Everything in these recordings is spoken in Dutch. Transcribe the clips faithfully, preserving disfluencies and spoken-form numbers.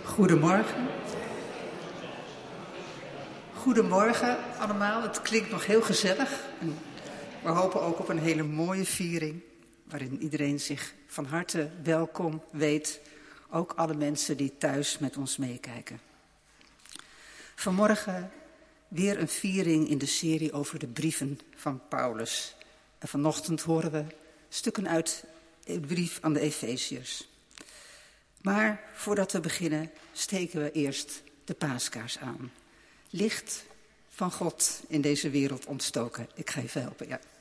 Goedemorgen. Goedemorgen allemaal. Het klinkt nog heel gezellig. En we hopen ook op een hele mooie viering, waarin iedereen zich van harte welkom weet. Ook alle mensen die thuis met ons meekijken. Vanmorgen weer een viering in de serie over de brieven van Paulus. En vanochtend horen we stukken uit de brief aan de Efeziërs. Maar voordat we beginnen, steken we eerst de paaskaars aan. Licht van God in deze wereld ontstoken. Ik ga even helpen, ja.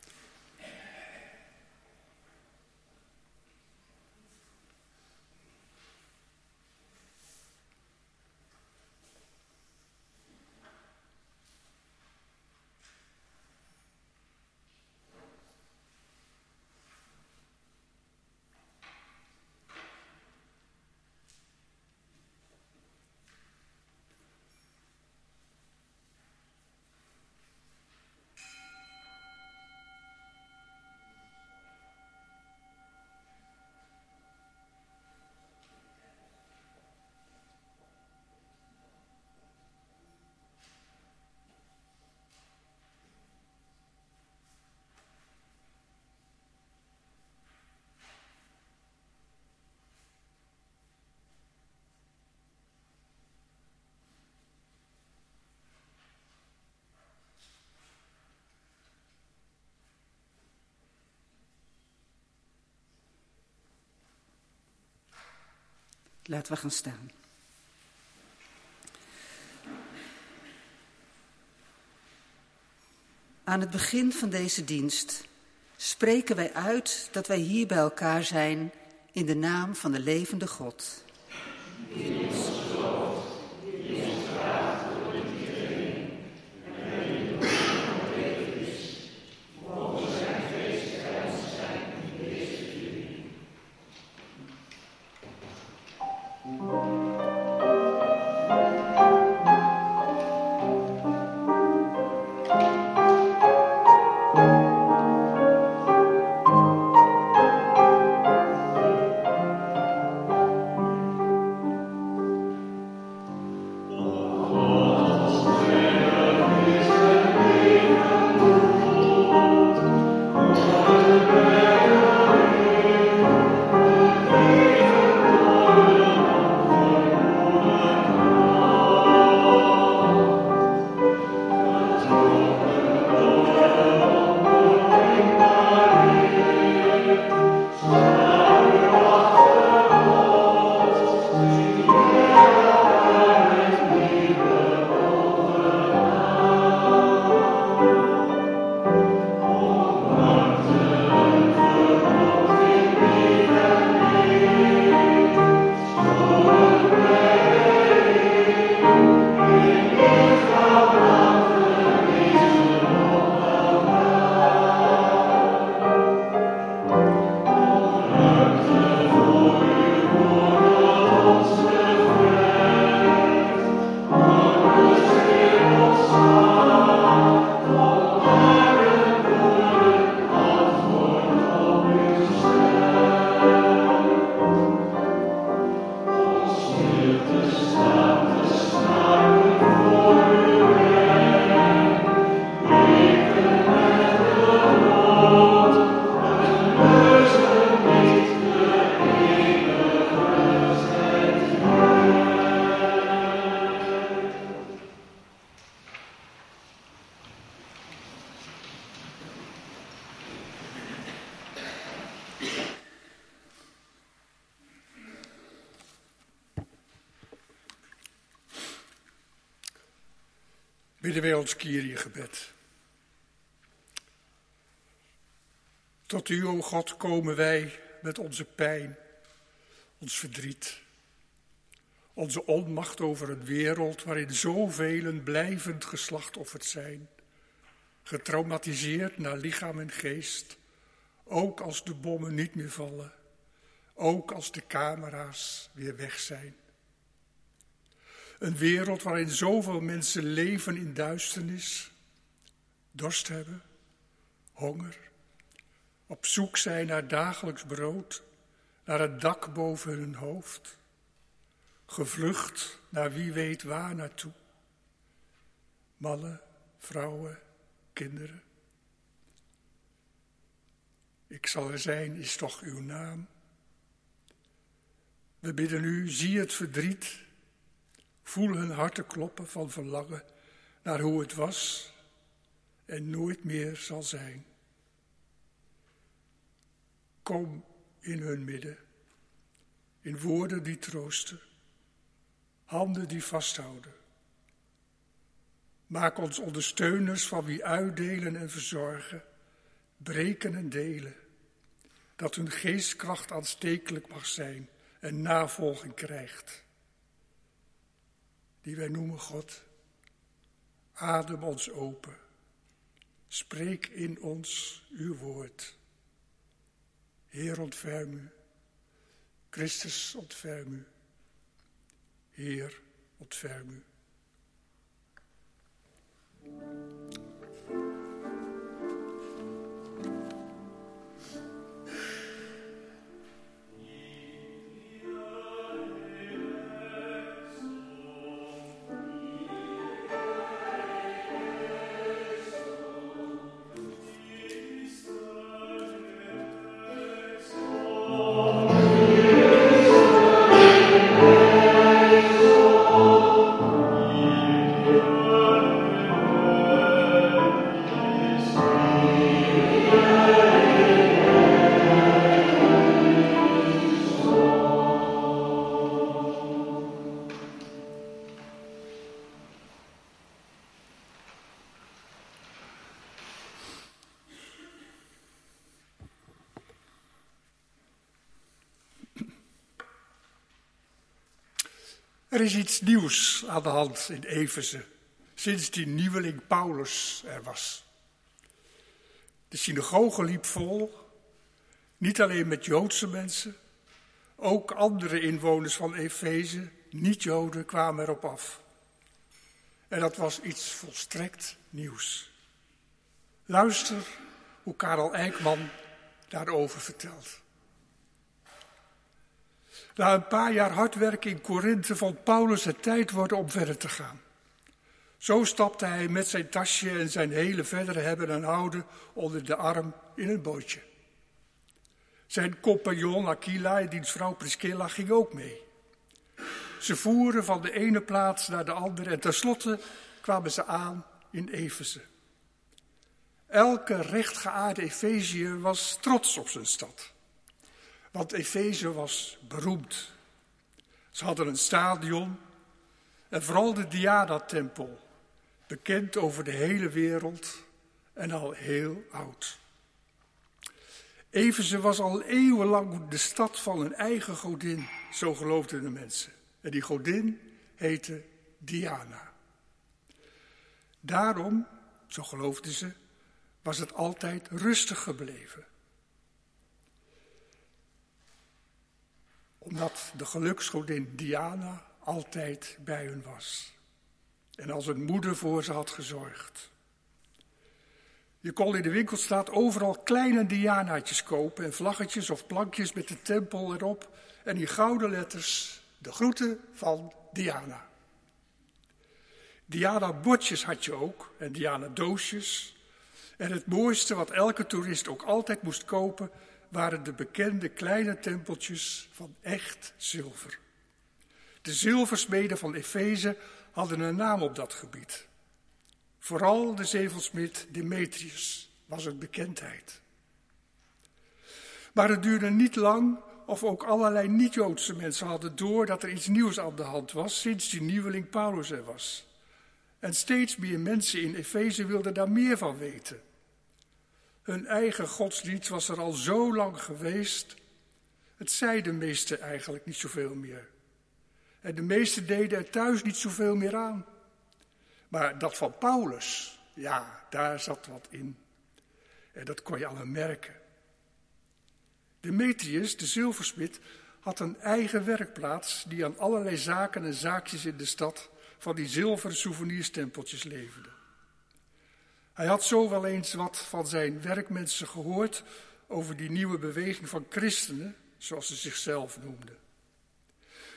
Laten we gaan staan. Aan het begin van deze dienst spreken wij uit dat wij hier bij elkaar zijn in de naam van de levende God. Bidden wij ons Kyrie-gebed. Tot u, o God, komen wij met onze pijn, ons verdriet, onze onmacht over een wereld waarin zoveel blijvend geslachtofferd zijn, getraumatiseerd naar lichaam en geest, ook als de bommen niet meer vallen, ook als de camera's weer weg zijn. Een wereld waarin zoveel mensen leven in duisternis, dorst hebben, honger, op zoek zijn naar dagelijks brood, naar het dak boven hun hoofd. gevlucht naar wie weet waar naartoe. Mannen, vrouwen, kinderen. Ik zal er zijn, is toch uw naam. We bidden u, zie het verdriet, voel hun harten kloppen van verlangen naar hoe het was en nooit meer zal zijn. Kom in hun midden, in woorden die troosten, handen die vasthouden. Maak ons ondersteuners van wie uitdelen en verzorgen, breken en delen, dat hun geestkracht aanstekelijk mag zijn en navolging krijgt. Die wij noemen God, adem ons open, spreek in ons uw woord. Heer, ontferm u, Christus, ontferm u, Heer, ontferm u. Er is iets nieuws aan de hand in Efeze, sinds die nieuweling Paulus er was. De synagoge liep vol, niet alleen met Joodse mensen, ook andere inwoners van Efeze, niet-Joden, kwamen erop af. En dat was iets volstrekt nieuws. Luister hoe Karel Eijkman daarover vertelt. Na een paar jaar hard werken in Korinthe vond Paulus het tijd worden om verder te gaan. Zo stapte hij met zijn tasje en zijn hele verdere hebben en houden onder de arm in een bootje. Zijn compagnon Aquila en diens vrouw Priscilla gingen ook mee. Ze voeren van de ene plaats naar de andere en tenslotte kwamen ze aan in Efeze. Elke rechtgeaarde Efeziër was trots op zijn stad. Want Efeze was beroemd. Ze hadden een stadion en vooral de Diana-tempel, bekend over de hele wereld en al heel oud. Efeze was al eeuwenlang de stad van een eigen godin, zo geloofden de mensen. En die godin heette Diana. Daarom, zo geloofden ze, was het altijd rustig gebleven. Omdat de geluksgodin Diana altijd bij hun was. En als een moeder voor ze had gezorgd. Je kon in de winkelstraat overal kleine Dianaatjes kopen en vlaggetjes of plankjes met de tempel erop. En in gouden letters de groeten van Diana. Diana-bordjes had je ook en Diana-doosjes. En het mooiste wat elke toerist ook altijd moest kopen waren de bekende kleine tempeltjes van echt zilver. De zilversmeden van Efeze hadden een naam op dat gebied. Vooral de zilversmid Demetrius was een bekendheid. Maar het duurde niet lang of ook allerlei niet-Joodse mensen hadden door dat er iets nieuws aan de hand was sinds die nieuweling Paulus er was. En steeds meer mensen in Efeze wilden daar meer van weten. Hun eigen godsdienst was er al zo lang geweest. Het zei de meesten eigenlijk niet zoveel meer. En de meesten deden er thuis niet zoveel meer aan. Maar dat van Paulus, ja, daar zat wat in. En dat kon je al merken. Demetrius, de zilversmid, had een eigen werkplaats die aan allerlei zaken en zaakjes in de stad van die zilveren souvenirstempeltjes leverde. Hij had zo wel eens wat van zijn werkmensen gehoord over die nieuwe beweging van christenen, zoals ze zichzelf noemden.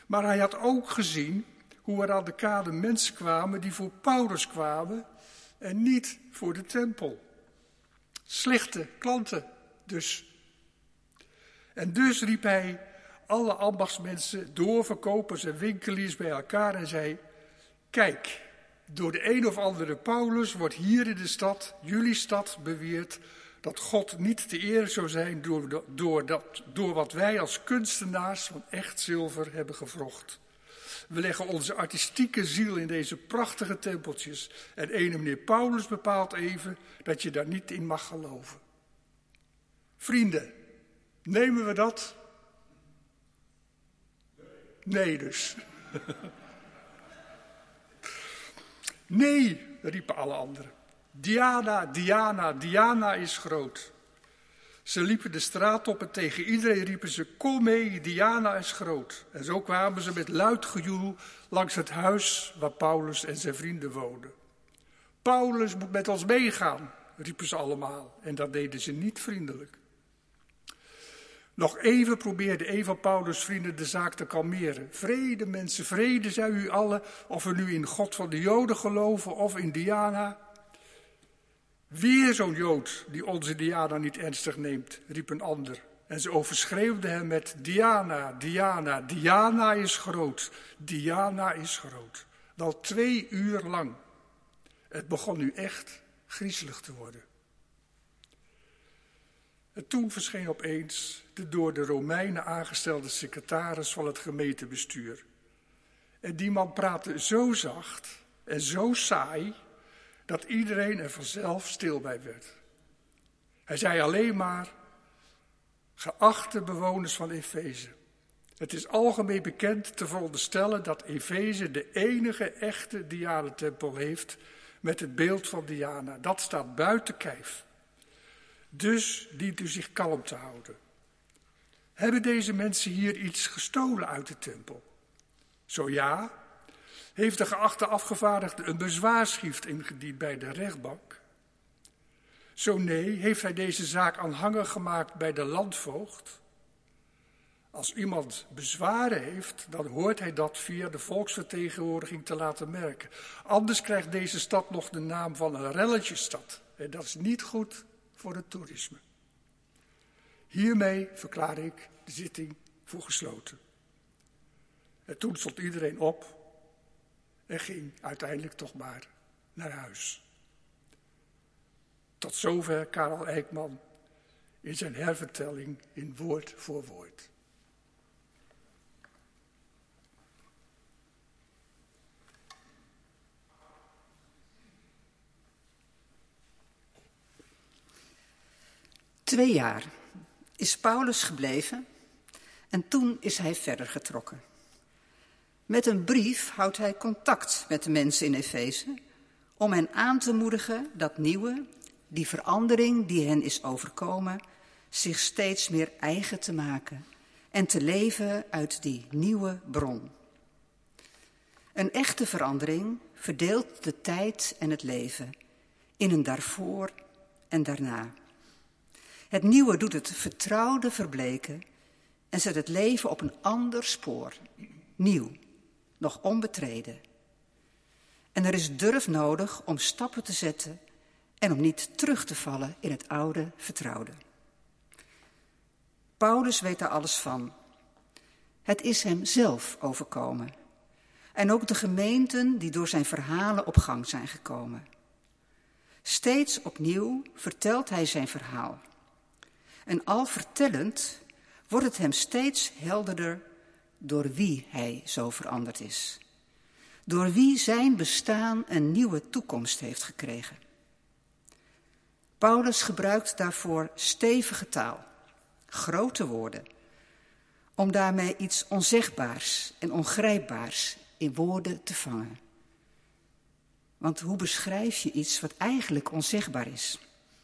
Maar hij had ook gezien hoe er aan de kade mensen kwamen die voor Paulus kwamen en niet voor de tempel. Slechte klanten dus. En dus riep hij alle ambachtsmensen, doorverkopers en winkeliers bij elkaar en zei: kijk, door de een of andere Paulus wordt hier in de stad, jullie stad, beweerd dat God niet te eer zou zijn door, de, door, dat, door wat wij als kunstenaars van echt zilver hebben gewrocht. We leggen onze artistieke ziel in deze prachtige tempeltjes en ene meneer Paulus bepaalt even dat je daar niet in mag geloven. Vrienden, nemen we dat? Nee dus. Nee, riepen alle anderen. Diana, Diana, Diana is groot. Ze liepen de straat op en tegen iedereen riepen ze: kom mee, Diana is groot. En zo kwamen ze met luid gejoel langs het huis waar Paulus en zijn vrienden woonden. Paulus moet met ons meegaan, riepen ze allemaal. En dat deden ze niet vriendelijk. Nog even probeerde een van Paulus' vrienden de zaak te kalmeren. Vrede mensen, vrede, zei u allen, of we nu in God van de Joden geloven of in Diana. Weer zo'n Jood die onze Diana niet ernstig neemt, riep een ander. En ze overschreeuwden hem met: Diana, Diana, Diana is groot, Diana is groot. Wel twee uur lang. Het begon nu echt griezelig te worden. En toen verscheen opeens de door de Romeinen aangestelde secretaris van het gemeentebestuur. En die man praatte zo zacht en zo saai dat iedereen er vanzelf stil bij werd. Hij zei alleen maar: geachte bewoners van Efeze, het is algemeen bekend te veronderstellen dat Efeze de enige echte Dianatempel heeft met het beeld van Diana. Dat staat buiten kijf. Dus dient u zich kalm te houden. Hebben deze mensen hier iets gestolen uit de tempel? Zo ja, heeft de geachte afgevaardigde een bezwaarschrift ingediend bij de rechtbank? Zo nee, heeft hij deze zaak aanhangig gemaakt bij de landvoogd? Als iemand bezwaren heeft, dan hoort hij dat via de volksvertegenwoordiging te laten merken. Anders krijgt deze stad nog de naam van een relletjesstad. En dat is niet goed voor het toerisme. Hiermee verklaar ik de zitting voor gesloten. En toen stond iedereen op en ging uiteindelijk toch maar naar huis. Tot zover Karel Eijkman in zijn hervertelling in woord voor woord. Twee jaar is Paulus gebleven en toen is hij verder getrokken. Met een brief houdt hij contact met de mensen in Efeze om hen aan te moedigen dat nieuwe, die verandering die hen is overkomen, zich steeds meer eigen te maken en te leven uit die nieuwe bron. Een echte verandering verdeelt de tijd en het leven in een daarvoor en daarna. Het nieuwe doet het vertrouwde verbleken en zet het leven op een ander spoor. Nieuw, nog onbetreden. En er is durf nodig om stappen te zetten en om niet terug te vallen in het oude vertrouwde. Paulus weet daar alles van. Het is hem zelf overkomen. En ook de gemeenten die door zijn verhalen op gang zijn gekomen. Steeds opnieuw vertelt hij zijn verhaal. En al vertellend wordt het hem steeds helderder door wie hij zo veranderd is. Door wie zijn bestaan een nieuwe toekomst heeft gekregen. Paulus gebruikt daarvoor stevige taal, grote woorden, om daarmee iets onzegbaars en ongrijpbaars in woorden te vangen. Want hoe beschrijf je iets wat eigenlijk onzegbaar is?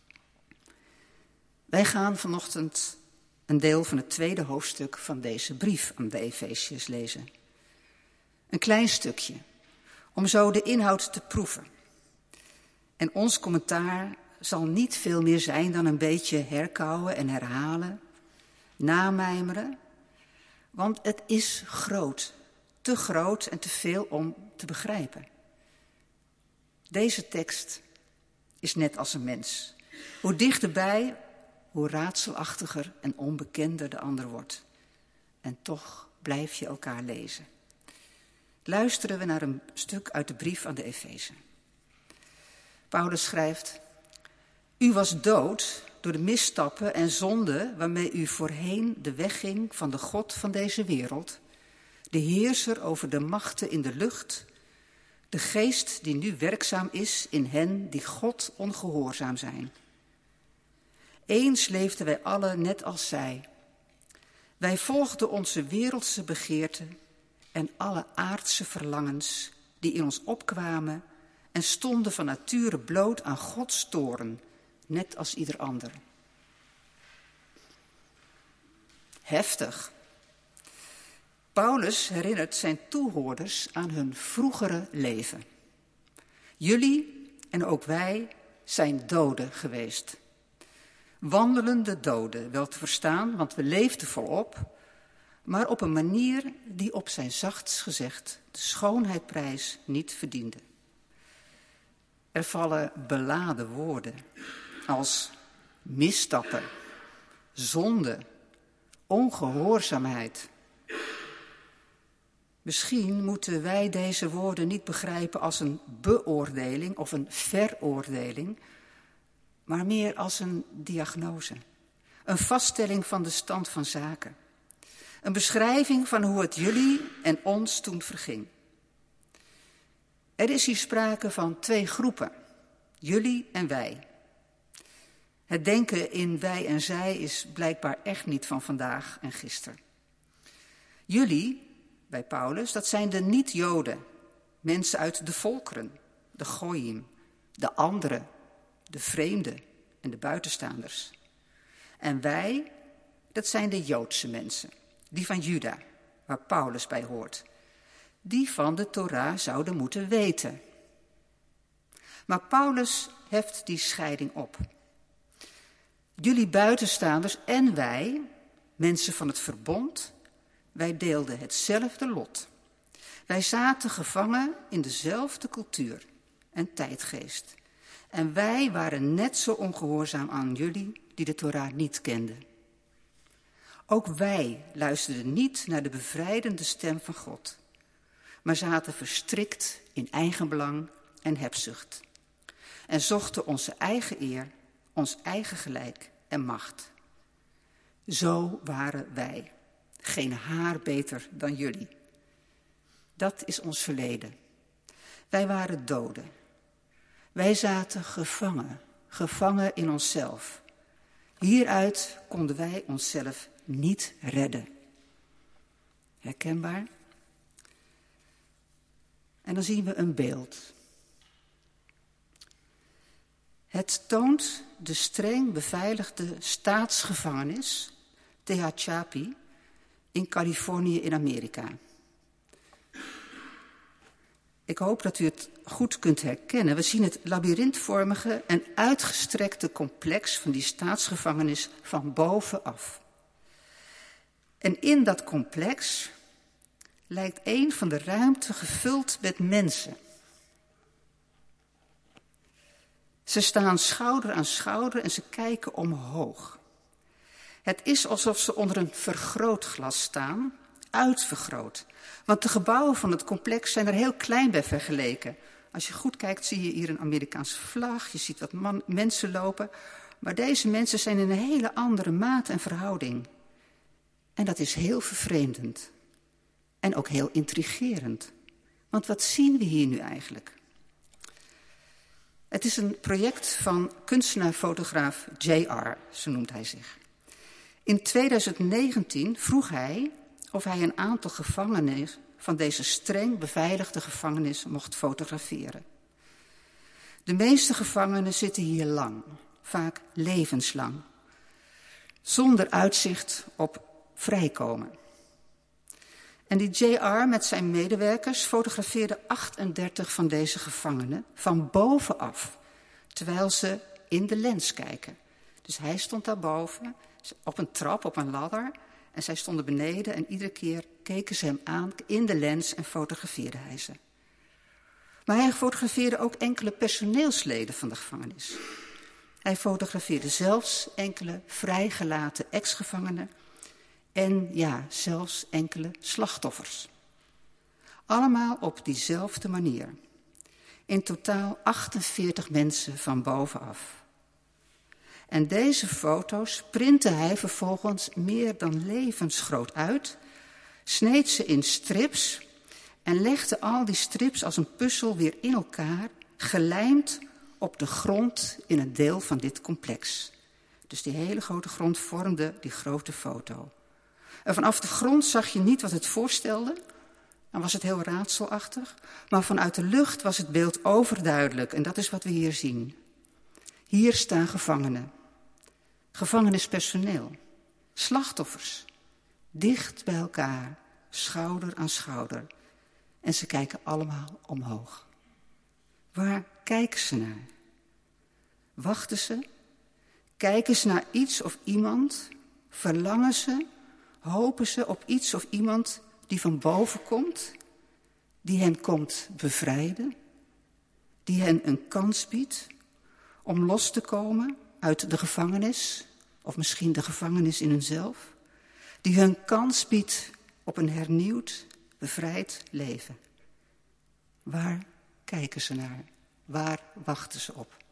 Wij gaan vanochtend een deel van het tweede hoofdstuk van deze brief aan de Efeziërs lezen. Een klein stukje, om zo de inhoud te proeven. En ons commentaar zal niet veel meer zijn dan een beetje herkauwen en herhalen, namijmeren, want het is groot te groot en te veel om te begrijpen. Deze tekst is net als een mens. Hoe dichterbij, hoe raadselachtiger en onbekender de ander wordt. En toch blijf je elkaar lezen. Luisteren we naar een stuk uit de brief aan de Efeze. Paulus schrijft: U was dood door de misstappen en zonden waarmee u voorheen de weg ging van de God van deze wereld, de heerser over de machten in de lucht, de geest die nu werkzaam is in hen die God ongehoorzaam zijn. Eens leefden wij allen net als zij. Wij volgden onze wereldse begeerten en alle aardse verlangens die in ons opkwamen en stonden van nature bloot aan Gods toorn, net als ieder ander. Heftig. Paulus herinnert zijn toehoorders aan hun vroegere leven. Jullie en ook wij zijn doden geweest. Wandelende doden, wel te verstaan, want we leefden volop, maar op een manier die op zijn zachtst gezegd de schoonheidprijs niet verdiende. Er vallen beladen woorden als misstappen, zonde, ongehoorzaamheid. Misschien moeten wij deze woorden niet begrijpen als een beoordeling of een veroordeling, maar meer als een diagnose, een vaststelling van de stand van zaken, een beschrijving van hoe het jullie en ons toen verging. Er is hier sprake van twee groepen, jullie en wij. Het denken in wij en zij is blijkbaar echt niet van vandaag en gisteren. Jullie, bij Paulus, dat zijn de niet-Joden, mensen uit de volkeren, de Goyim, de anderen, de vreemden en de buitenstaanders. En wij, dat zijn de Joodse mensen, die van Juda, waar Paulus bij hoort, die van de Torah zouden moeten weten. Maar Paulus heft die scheiding op. Jullie buitenstaanders en wij, mensen van het verbond, wij deelden hetzelfde lot. Wij zaten gevangen in dezelfde cultuur en tijdgeest. En wij waren net zo ongehoorzaam aan jullie die de Torah niet kenden. Ook wij luisterden niet naar de bevrijdende stem van God, maar zaten verstrikt in eigenbelang en hebzucht. En zochten onze eigen eer, ons eigen gelijk en macht. Zo waren wij, geen haar beter dan jullie. Dat is ons verleden. Wij waren doden. Wij zaten gevangen, gevangen in onszelf. Hieruit konden wij onszelf niet redden. Herkenbaar? En dan zien we een beeld. Het toont de streng beveiligde staatsgevangenis, Tehachapi, in Californië in Amerika. Ik hoop dat u het goed kunt herkennen. We zien het labyrintvormige en uitgestrekte complex van die staatsgevangenis van bovenaf. En in dat complex lijkt een van de ruimte gevuld met mensen. Ze staan schouder aan schouder en ze kijken omhoog. Het is alsof ze onder een vergrootglas staan, uitvergroot. Want de gebouwen van het complex zijn er heel klein bij vergeleken. Als je goed kijkt zie je hier een Amerikaanse vlag, je ziet wat man, mensen lopen. Maar deze mensen zijn in een hele andere maat en verhouding. En dat is heel vervreemdend. En ook heel intrigerend. Want wat zien we hier nu eigenlijk? Het is een project van kunstenaar-fotograaf J R, zo noemt hij zich. In twintig negentien vroeg hij of hij een aantal gevangenen van deze streng beveiligde gevangenis mocht fotograferen. De meeste gevangenen zitten hier lang, vaak levenslang, zonder uitzicht op vrijkomen. En die J R met zijn medewerkers fotografeerde achtendertig van deze gevangenen van bovenaf, terwijl ze in de lens kijken. Dus hij stond daarboven, op een trap, op een ladder, En zij stonden beneden en iedere keer keken ze hem aan in de lens en fotografeerde hij ze. Maar hij fotografeerde ook enkele personeelsleden van de gevangenis. Hij fotografeerde zelfs enkele vrijgelaten ex-gevangenen en ja, zelfs enkele slachtoffers. Allemaal op diezelfde manier. In totaal achtenveertig mensen van bovenaf. En deze foto's printte hij vervolgens meer dan levensgroot uit, sneed ze in strips en legde al die strips als een puzzel weer in elkaar, gelijmd op de grond in een deel van dit complex. Dus die hele grote grond vormde die grote foto. En vanaf de grond zag je niet wat het voorstelde, dan was het heel raadselachtig, maar vanuit de lucht was het beeld overduidelijk en dat is wat we hier zien. Hier staan gevangenen. Gevangenispersoneel, slachtoffers, dicht bij elkaar, schouder aan schouder. En ze kijken allemaal omhoog. Waar kijken ze naar? Wachten ze? Kijken ze naar iets of iemand? Verlangen ze? Hopen ze op iets of iemand die van boven komt? Die hen komt bevrijden? Die hen een kans biedt om los te komen uit de gevangenis, of misschien de gevangenis in hunzelf, die hun kans biedt op een hernieuwd, bevrijd leven. Waar kijken ze naar? Waar wachten ze op?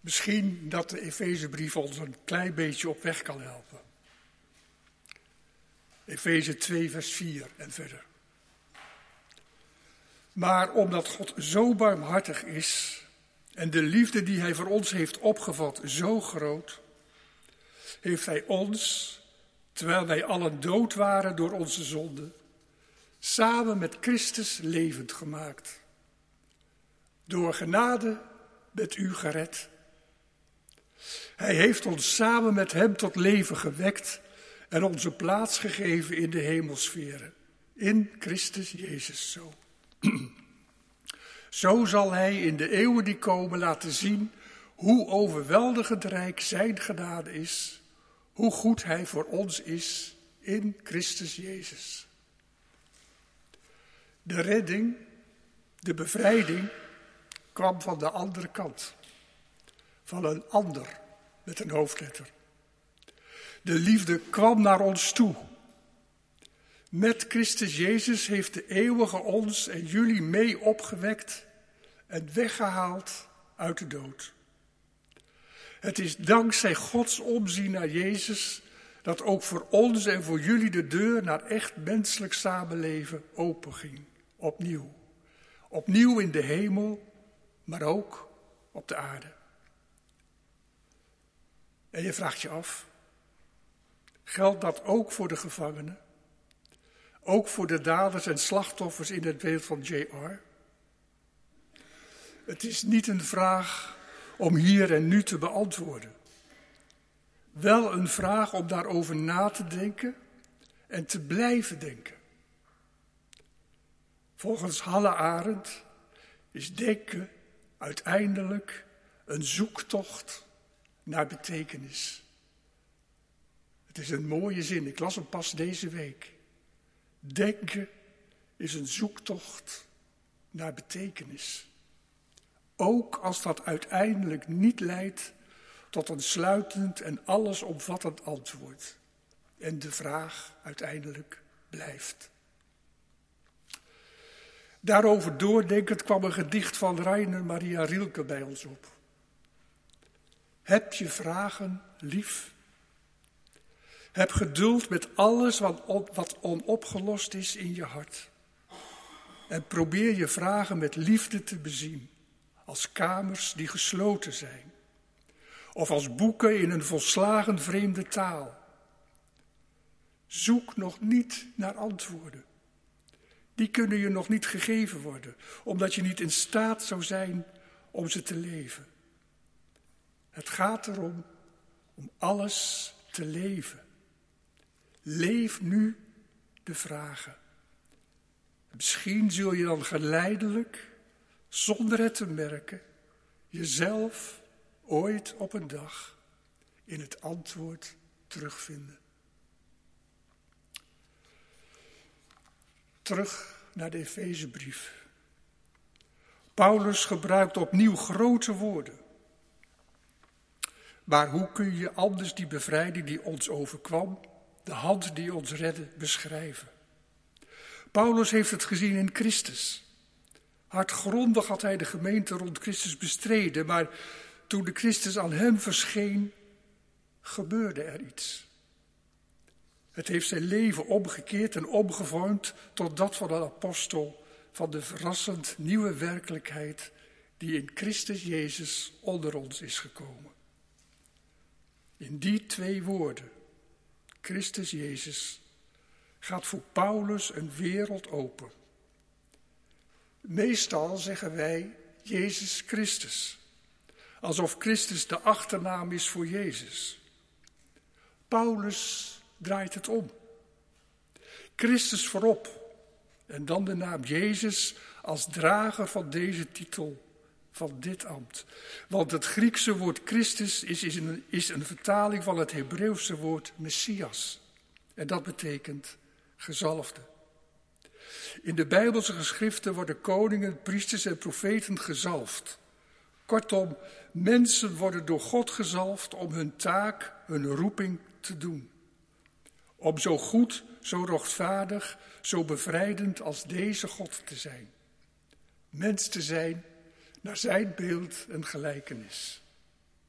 Misschien dat de Efezebrief ons een klein beetje op weg kan helpen. Efeze twee vers vier en verder. Maar omdat God zo barmhartig is en de liefde die hij voor ons heeft opgevat zo groot, heeft hij ons, terwijl wij allen dood waren door onze zonden, samen met Christus levend gemaakt. Door genade bent u gered. Hij heeft ons samen met hem tot leven gewekt en onze plaats gegeven in de hemelsferen, in Christus Jezus zo. Zo zal hij in de eeuwen die komen laten zien hoe overweldigend rijk zijn genade is, hoe goed hij voor ons is in Christus Jezus. De redding, de bevrijding, kwam van de andere kant. Van een ander met een hoofdletter. De liefde kwam naar ons toe. Met Christus Jezus heeft de eeuwige ons en jullie mee opgewekt en weggehaald uit de dood. Het is dankzij Gods omzien naar Jezus dat ook voor ons en voor jullie de deur naar echt menselijk samenleven openging. Opnieuw. Opnieuw in de hemel, maar ook op de aarde. En je vraagt je af, geldt dat ook voor de gevangenen? Ook voor de daders en slachtoffers in het beeld van J R? Het is niet een vraag om hier en nu te beantwoorden. Wel een vraag om daarover na te denken en te blijven denken. Volgens Hannah Arendt is denken uiteindelijk een zoektocht naar betekenis. Het is een mooie zin, ik las hem pas deze week. Denken is een zoektocht naar betekenis. Ook als dat uiteindelijk niet leidt tot een sluitend en allesomvattend antwoord. En de vraag uiteindelijk blijft. Daarover doordenkend kwam een gedicht van Rainer Maria Rilke bij ons op. Heb je vragen lief? Heb geduld met alles wat, op, wat onopgelost is in je hart. En probeer je vragen met liefde te bezien, als kamers die gesloten zijn. Of als boeken in een volslagen vreemde taal. Zoek nog niet naar antwoorden. Die kunnen je nog niet gegeven worden, omdat je niet in staat zou zijn om ze te leven. Het gaat erom om alles te leven. Leef nu de vragen. Misschien zul je dan geleidelijk, zonder het te merken, jezelf ooit op een dag in het antwoord terugvinden. Terug naar de Efezebrief. Paulus gebruikt opnieuw grote woorden. Maar hoe kun je anders die bevrijding die ons overkwam, de hand die ons redde, beschrijven? Paulus heeft het gezien in Christus. Hardgrondig had hij de gemeente rond Christus bestreden, maar toen de Christus aan hem verscheen, gebeurde er iets. Het heeft zijn leven omgekeerd en omgevormd tot dat van een apostel van de verrassend nieuwe werkelijkheid die in Christus Jezus onder ons is gekomen. In die twee woorden, Christus Jezus, gaat voor Paulus een wereld open. Meestal zeggen wij Jezus Christus, alsof Christus de achternaam is voor Jezus. Paulus draait het om. Christus voorop en dan de naam Jezus als drager van deze titel, van dit ambt. Want het Griekse woord Christus is, is, een, is een vertaling van het Hebreeuwse woord Messias. En dat betekent gezalfde. In de Bijbelse geschriften worden koningen, priesters en profeten gezalfd. Kortom, mensen worden door God gezalfd om hun taak, hun roeping te doen. Om zo goed, zo rechtvaardig, zo bevrijdend als deze God te zijn. Mens te zijn naar zijn beeld en gelijkenis.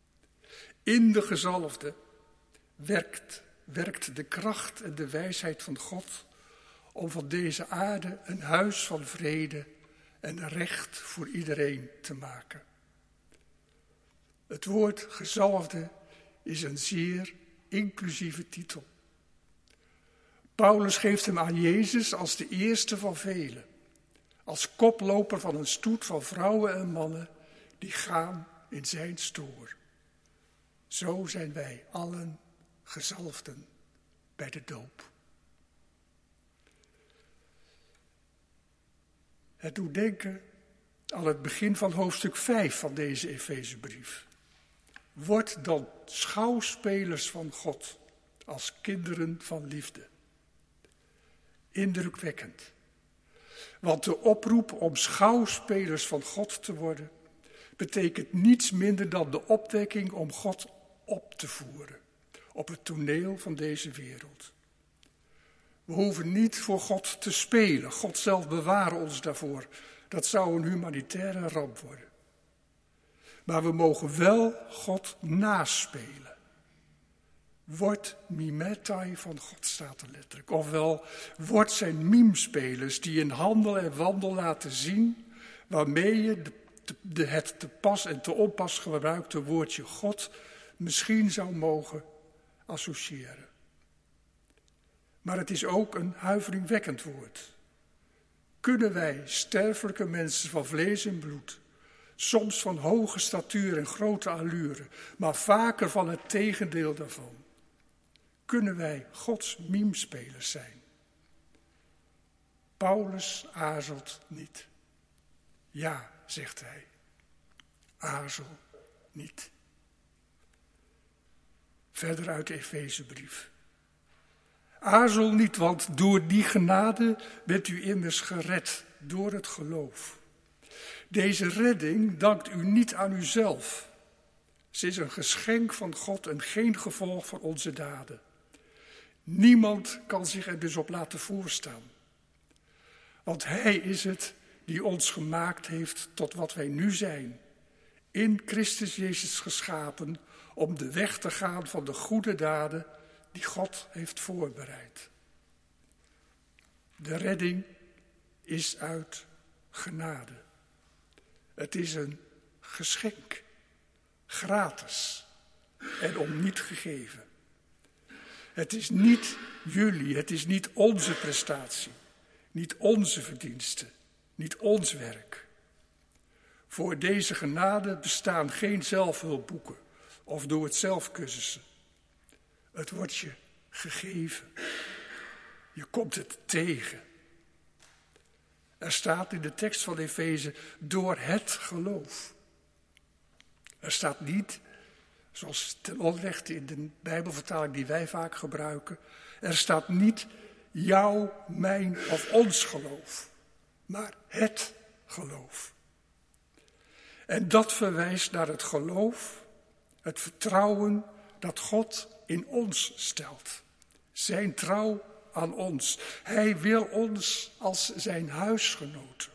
In de gezalfde werkt, werkt de kracht en de wijsheid van God om van deze aarde een huis van vrede en recht voor iedereen te maken. Het woord gezalfde is een zeer inclusieve titel. Paulus geeft hem aan Jezus als de eerste van velen, als koploper van een stoet van vrouwen en mannen die gaan in zijn stoor. Zo zijn wij allen gezalfden bij de doop. Het doet denken aan het begin van hoofdstuk vijf van deze Efezebrief. Word dan schouwspelers van God als kinderen van liefde. Indrukwekkend. Want de oproep om schouwspelers van God te worden betekent niets minder dan de opwekking om God op te voeren op het toneel van deze wereld. We hoeven niet voor God te spelen. God zelf beware ons daarvoor. Dat zou een humanitaire ramp worden. Maar we mogen wel God naspelen. Word mimetai van God, staat er letterlijk. Ofwel, word zijn mimespelers die in handel en wandel laten zien waarmee je de, de, het te pas en te onpas gebruikte woordje God misschien zou mogen associëren. Maar het is ook een huiveringwekkend woord. Kunnen wij, sterfelijke mensen van vlees en bloed, soms van hoge statuur en grote allure, maar vaker van het tegendeel daarvan, kunnen wij Gods mimespelers zijn? Paulus aarzelt niet. Ja, zegt hij, aarzel niet. Verder uit de Efezebrief. Aarzel niet, want door die genade bent u immers gered door het geloof. Deze redding dankt u niet aan uzelf. Ze is een geschenk van God en geen gevolg van onze daden. Niemand kan zich er dus op laten voorstaan. Want Hij is het die ons gemaakt heeft tot wat wij nu zijn. In Christus Jezus geschapen om de weg te gaan van de goede daden die God heeft voorbereid. De redding is uit genade. Het is een geschenk, gratis en om niet gegeven. Het is niet jullie, het is niet onze prestatie, niet onze verdiensten, niet ons werk. Voor deze genade bestaan geen zelfhulpboeken of doe het zelf cursussen. Het wordt je gegeven. Je komt het tegen. Er staat in de tekst van Efeze door het geloof. Er staat niet, zoals ten onrechte in de Bijbelvertaling die wij vaak gebruiken, er staat niet jouw, mijn of ons geloof, maar het geloof. En dat verwijst naar het geloof, het vertrouwen dat God in ons stelt. Zijn trouw aan ons. Hij wil ons als zijn huisgenoten.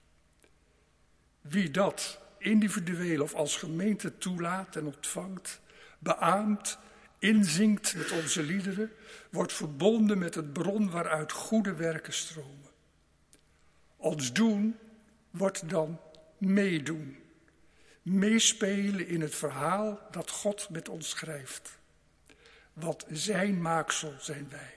Wie dat individueel of als gemeente toelaat en ontvangt, beaamt, inzingt met onze liederen, wordt verbonden met het bron waaruit goede werken stromen. Ons doen wordt dan meedoen. Meespelen in het verhaal dat God met ons schrijft. Wat zijn maaksel zijn wij.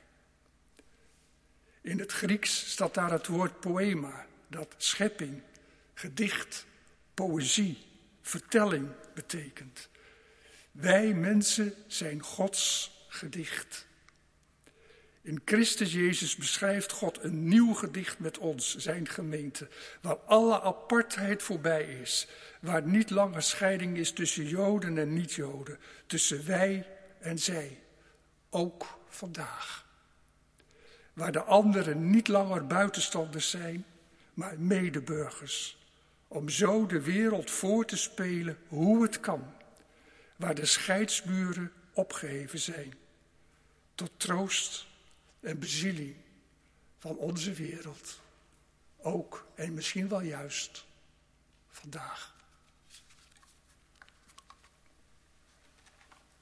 In het Grieks staat daar het woord poema, dat schepping, gedicht, poëzie, vertelling betekent. Wij mensen zijn Gods gedicht. In Christus Jezus beschrijft God een nieuw gedicht met ons, zijn gemeente, waar alle apartheid voorbij is, waar niet langer scheiding is tussen Joden en niet-Joden, tussen wij en zij, ook vandaag. Waar de anderen niet langer buitenstanders zijn, maar medeburgers, om zo de wereld voor te spelen hoe het kan, waar de scheidsmuren opgeheven zijn, tot troost en bezieling van onze wereld, ook en misschien wel juist vandaag.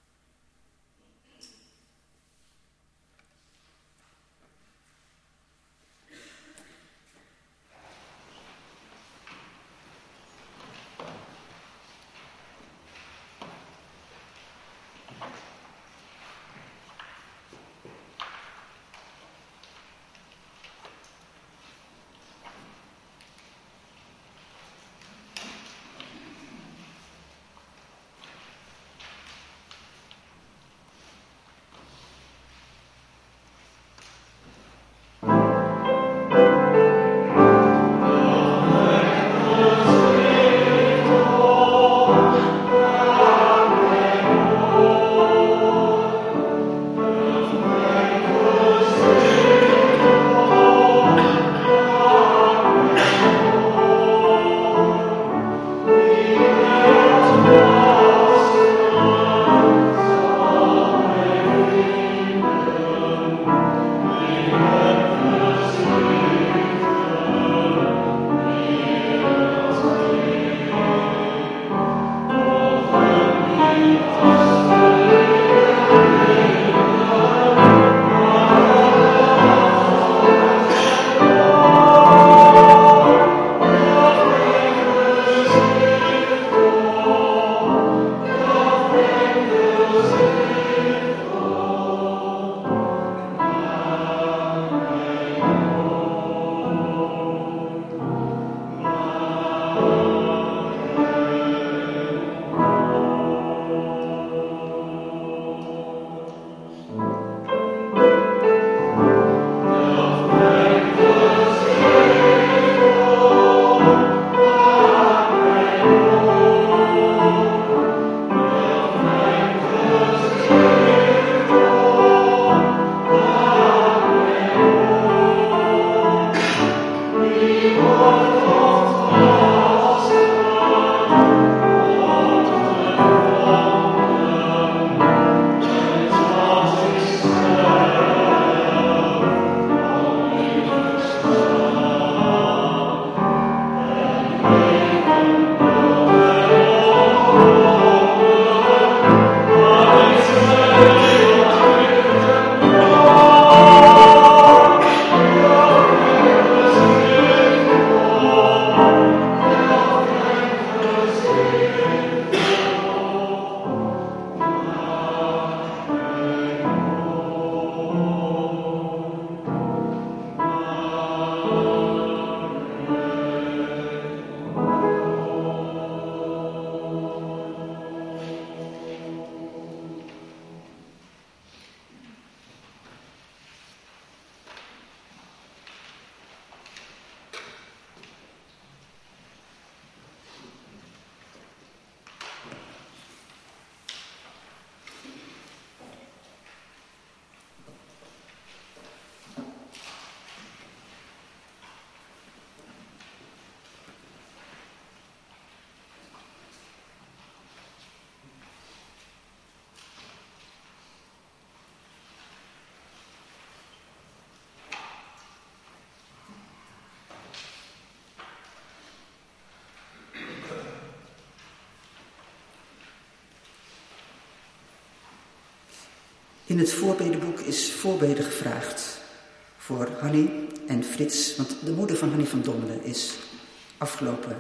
In het voorbedenboek is voorbeden gevraagd voor Hanny en Frits, want de moeder van Hanny van Dommelen is afgelopen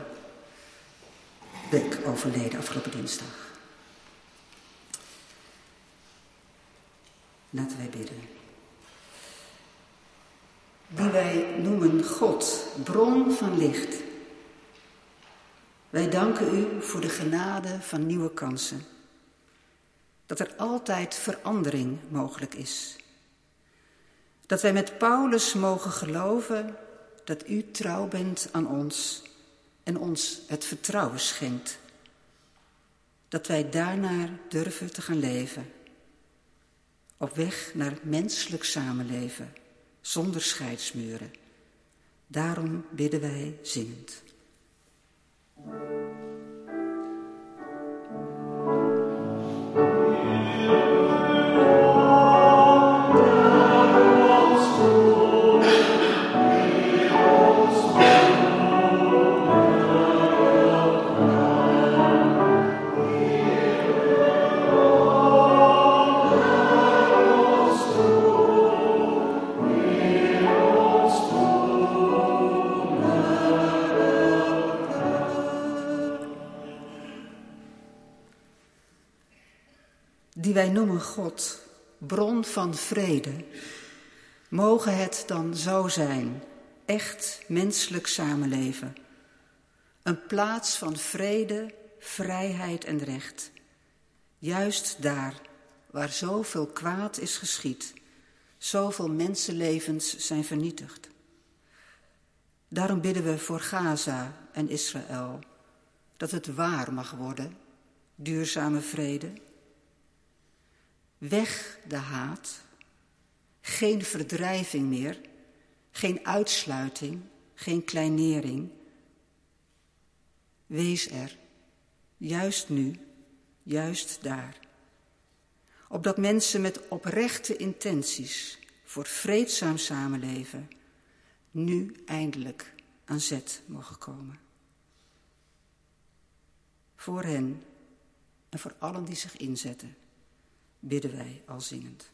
week overleden, afgelopen dinsdag. Laten wij bidden. Die wij noemen God, bron van licht. Wij danken u voor de genade van nieuwe kansen. Dat er altijd verandering mogelijk is. Dat wij met Paulus mogen geloven dat u trouw bent aan ons en ons het vertrouwen schenkt. Dat wij daarnaar durven te gaan leven. Op weg naar menselijk samenleven, zonder scheidsmuren. Daarom bidden wij zingend. Die wij noemen God, bron van vrede, mogen het dan zo zijn, echt menselijk samenleven. Een plaats van vrede, vrijheid en recht. Juist daar waar zoveel kwaad is geschied, zoveel mensenlevens zijn vernietigd. Daarom bidden we voor Gaza en Israël, dat het waar mag worden, duurzame vrede. Weg de haat, geen verdrijving meer, geen uitsluiting, geen kleinering. Wees er, juist nu, juist daar. Opdat mensen met oprechte intenties voor vreedzaam samenleven nu eindelijk aan zet mogen komen. Voor hen en voor allen die zich inzetten, bidden wij al zingend.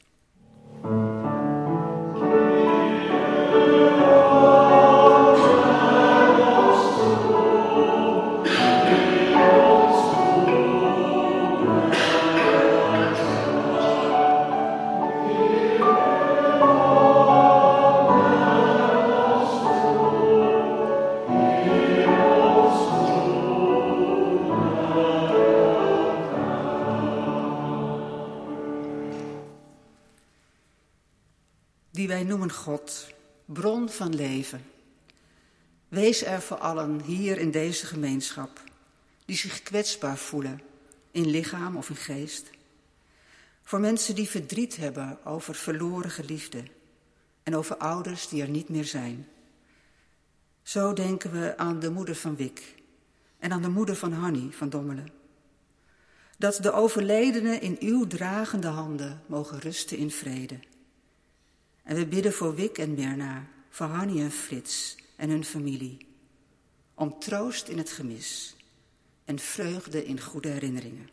Die wij noemen God, bron van leven. Wees er voor allen hier in deze gemeenschap, die zich kwetsbaar voelen, in lichaam of in geest. Voor mensen die verdriet hebben over verloren geliefden en over ouders die er niet meer zijn. Zo denken we aan de moeder van Wick en aan de moeder van Hanny van Dommelen. Dat de overledenen in uw dragende handen mogen rusten in vrede. En we bidden voor Wick en Mirna, voor Hanny en Frits en hun familie. Om troost in het gemis en vreugde in goede herinneringen.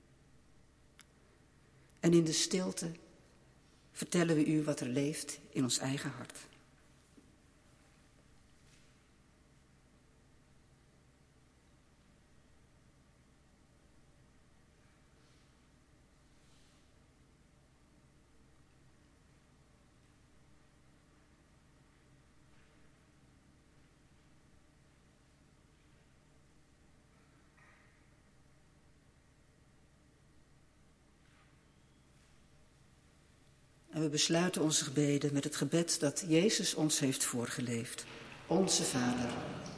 En in de stilte vertellen we u wat er leeft in ons eigen hart. En we besluiten onze gebeden met het gebed dat Jezus ons heeft voorgeleefd. Onze Vader.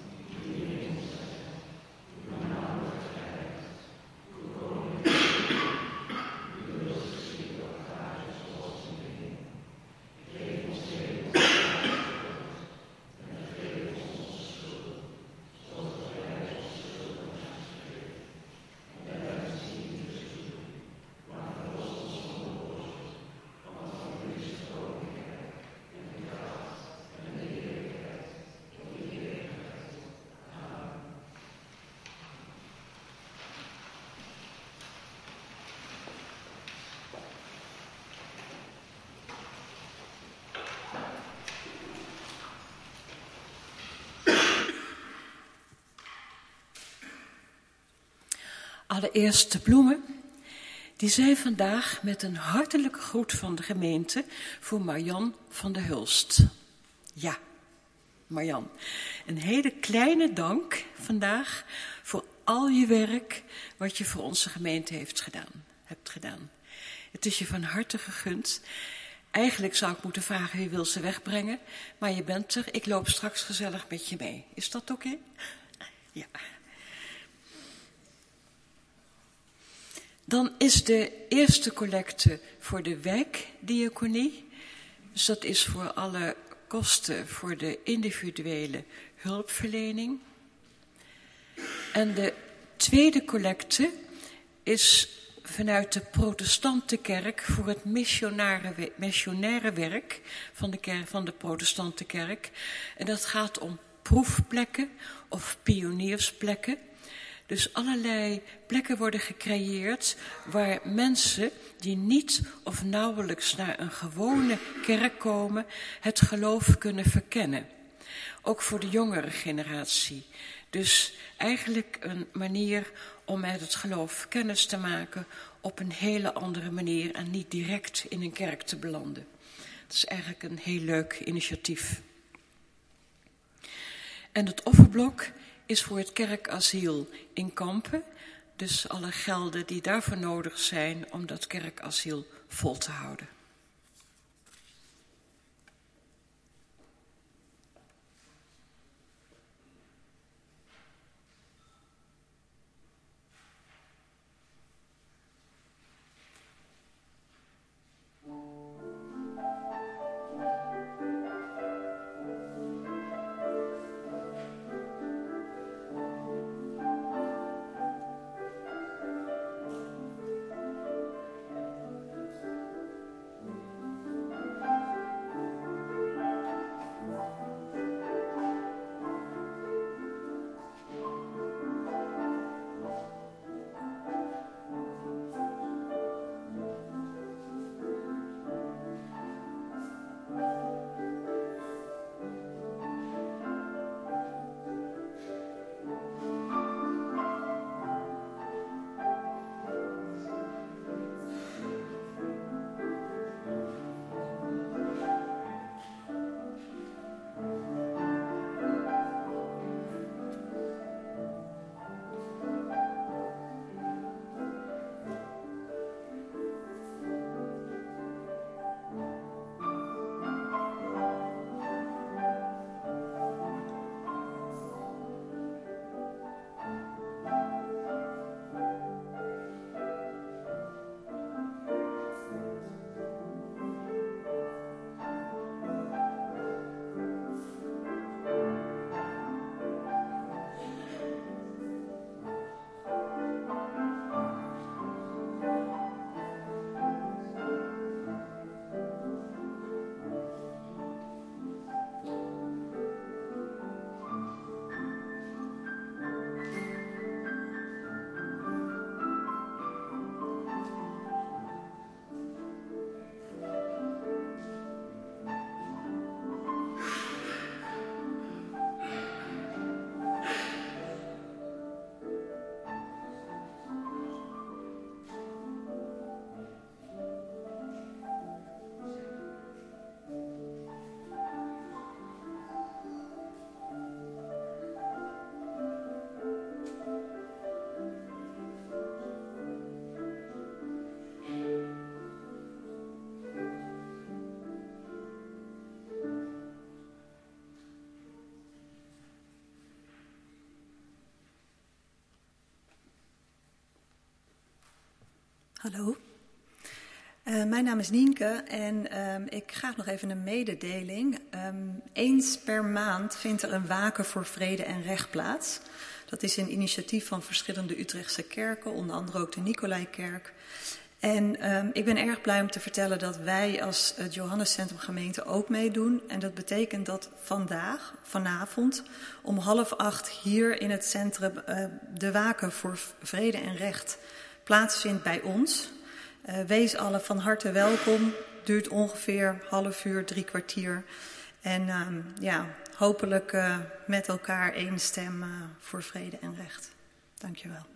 Allereerst de bloemen. Die zijn vandaag met een hartelijke groet van de gemeente voor Marjan van der Hulst. Ja, Marjan. Een hele kleine dank vandaag voor al je werk wat je voor onze gemeente heeft gedaan, hebt gedaan. Het is je van harte gegund. Eigenlijk zou ik moeten vragen wie wil ze wegbrengen, maar je bent er. Ik loop straks gezellig met je mee. Is dat oké? Ja. Dan is de eerste collecte voor de wijkdiaconie. Dus dat is voor alle kosten voor de individuele hulpverlening. En de tweede collecte is vanuit de protestantenkerk voor het missionaire werk van de, kerk, van de protestantenkerk. En dat gaat om proefplekken of pioniersplekken. Dus allerlei plekken worden gecreëerd waar mensen die niet of nauwelijks naar een gewone kerk komen, het geloof kunnen verkennen. Ook voor de jongere generatie. Dus eigenlijk een manier om met het geloof kennis te maken op een hele andere manier en niet direct in een kerk te belanden. Dat is eigenlijk een heel leuk initiatief. En het offerblok is voor het kerkasiel in Kampen. Dus alle gelden die daarvoor nodig zijn om dat kerkasiel vol te houden. Hallo. Uh, mijn naam is Nienke en um, ik graag nog even een mededeling. Um, eens per maand vindt er een waken voor vrede en recht plaats. Dat is een initiatief van verschillende Utrechtse kerken, onder andere ook de Nicolaikerk. En um, ik ben erg blij om te vertellen dat wij als het Johannescentrum gemeente ook meedoen. En dat betekent dat vandaag, vanavond, om half acht hier in het centrum uh, de waken voor vrede en recht plaatsvindt bij ons. Uh, wees allen van harte welkom. Duurt ongeveer half uur, drie kwartier. En uh, ja, hopelijk uh, met elkaar één stem uh, voor vrede en recht. Dank je wel.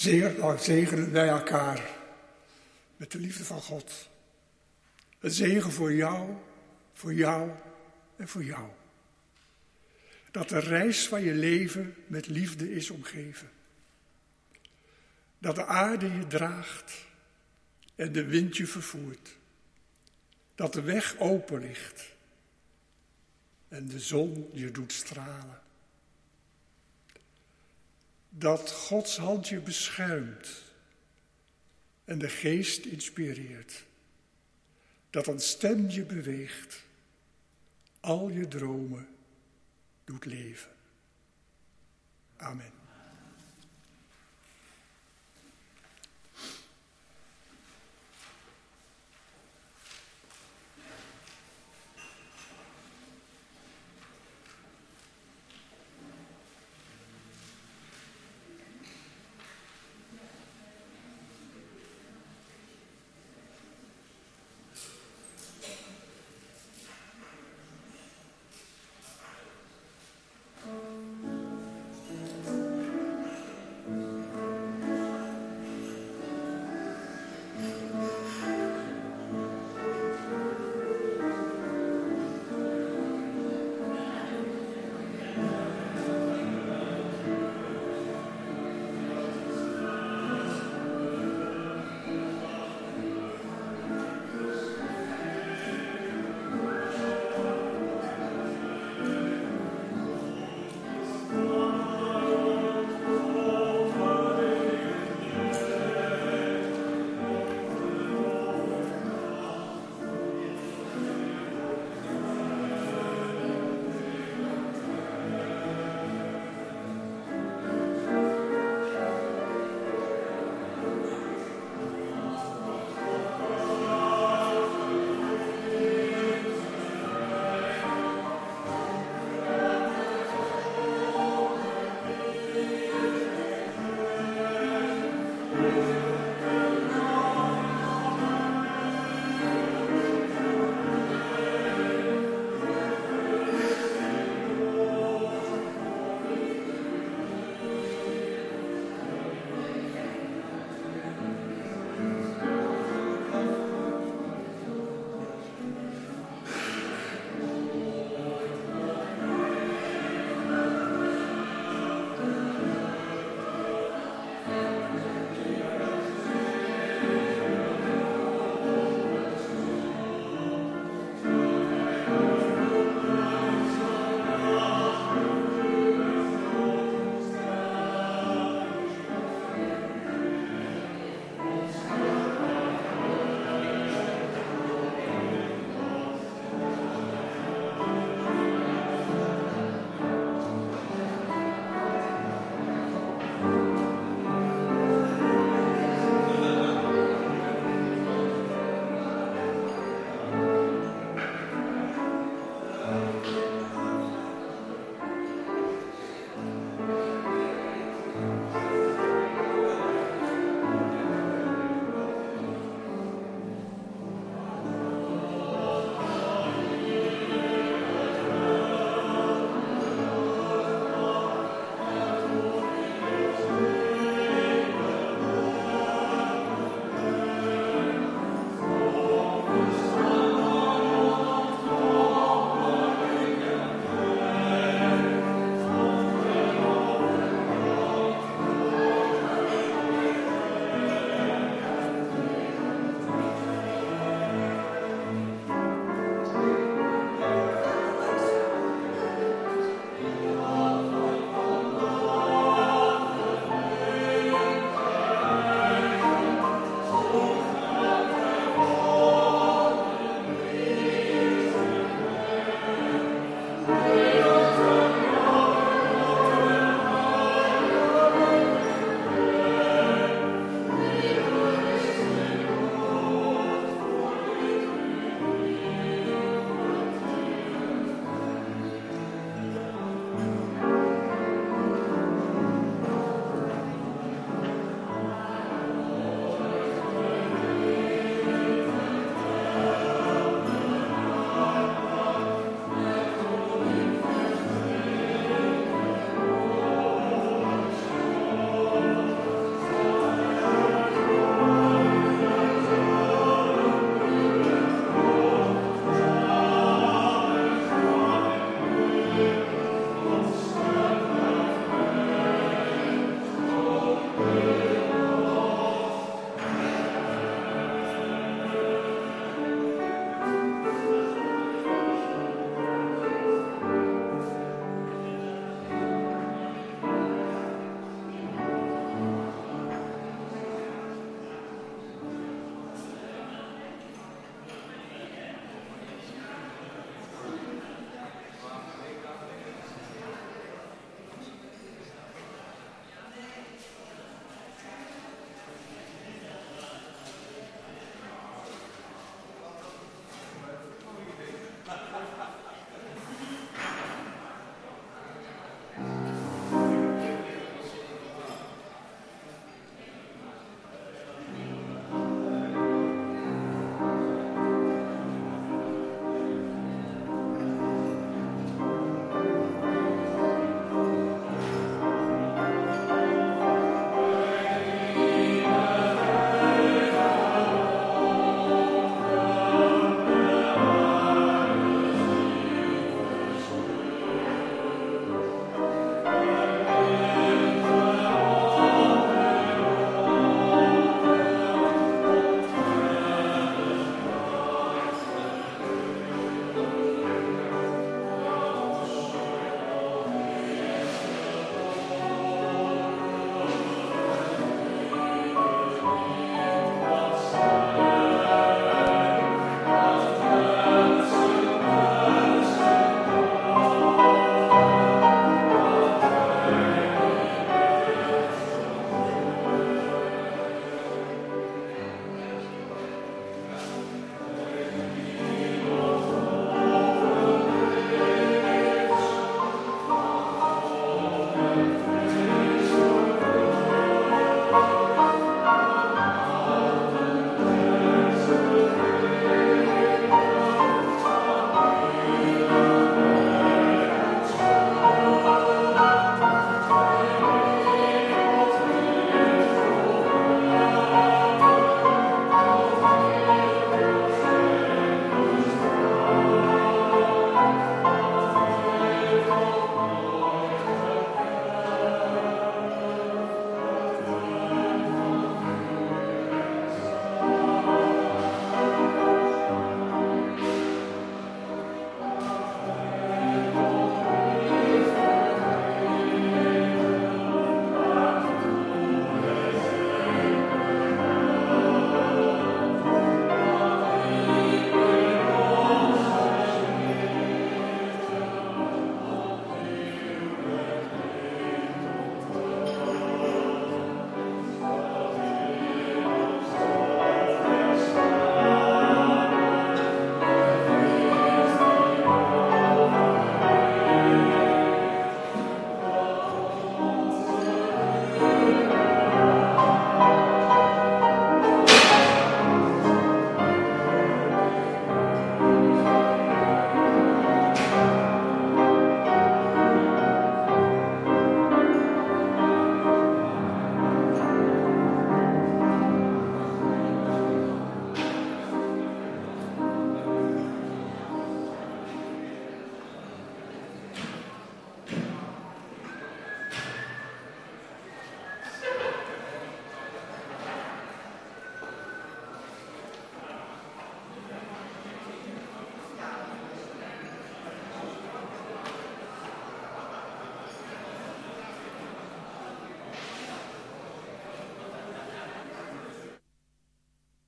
Zegen, zegenen wij elkaar met de liefde van God. Een zegen voor jou, voor jou en voor jou. Dat de reis van je leven met liefde is omgeven. Dat de aarde je draagt en de wind je vervoert. Dat de weg open ligt en de zon je doet stralen. Dat Gods hand je beschermt en de geest inspireert. Dat een stem je beweegt, al je dromen doet leven. Amen.